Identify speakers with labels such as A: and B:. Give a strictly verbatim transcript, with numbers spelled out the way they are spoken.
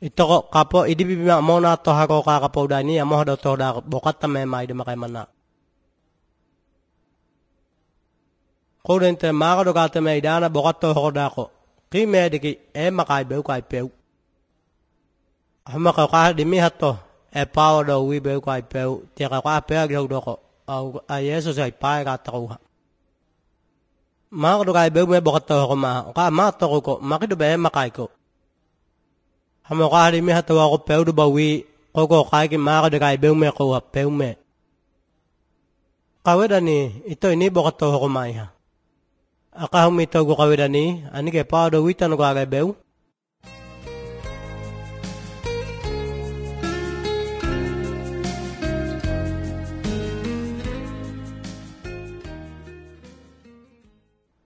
A: Ito ko kapo idi bibima mo na to hako kakapo dani amo do to da bokat ta me mai de makai mana. Ko den te ma ko do ka te me dana bokat to ho da ko. Ki me de ki e makai be kai peu. Hama ka ka di mi hatto e pao do wi be kai peu te ka ka pe ga do ko. Au a yeso sai pa ga ta ko. Ma ko do kai be me bokat to ko ma ka ma to ko ma ki do be makai ko. Hamo ka di mi hatto ko peu do ba wi ko ko kai ki ma ko do kai be me ko peu me. Kawedani ito ini bokat to ko mai ha. Aka humito ko kawedani ani ke pa do witan ko aga beu.